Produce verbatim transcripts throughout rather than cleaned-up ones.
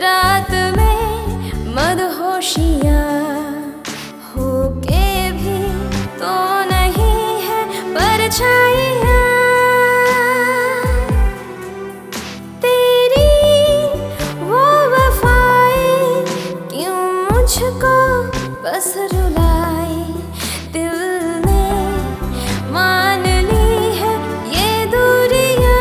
रात में मदहोशियाँ होके भी तो नहीं है परछाइयाँ तेरी वो वफाएं क्यों मुझको बस रुलाई दिल ने मान ली है ये दूरियां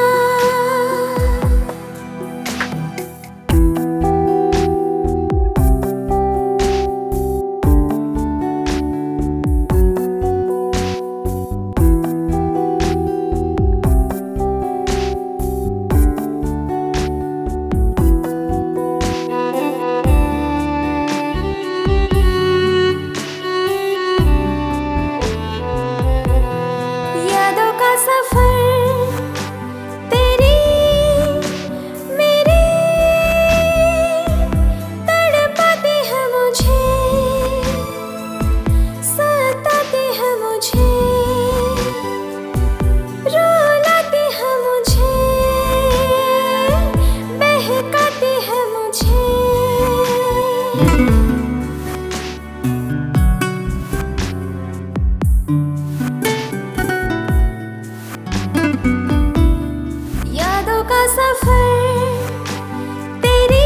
यादों का सफर तेरी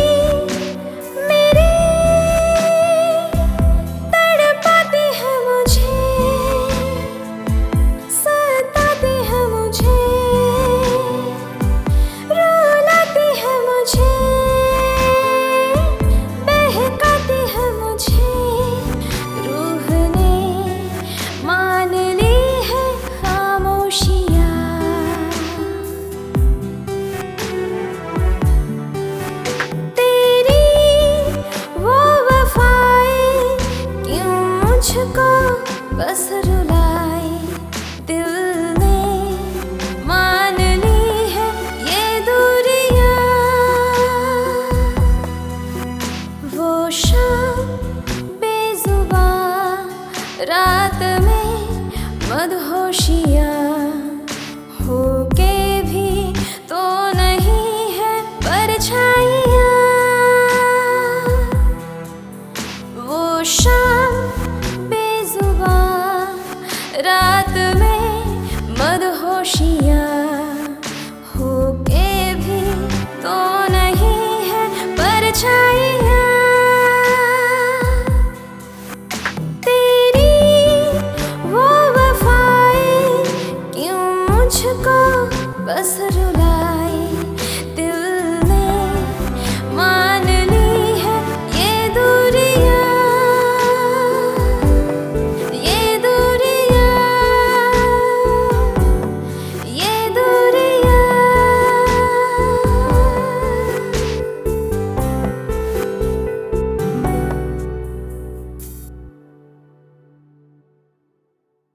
मेरी तड़पाती है मुझे सताती है मुझे रुलाती है मुझे बहकाती है मुझे रूह ने मान ली है खामोशियाँ मुझको बस रुलाई दिल ने मान ली है ये दूरियां वो शाम बेजुबान रात में मदहोशियाँ होके भी तो नहीं है परछाइयाँ वो शाम रात में मदहोशी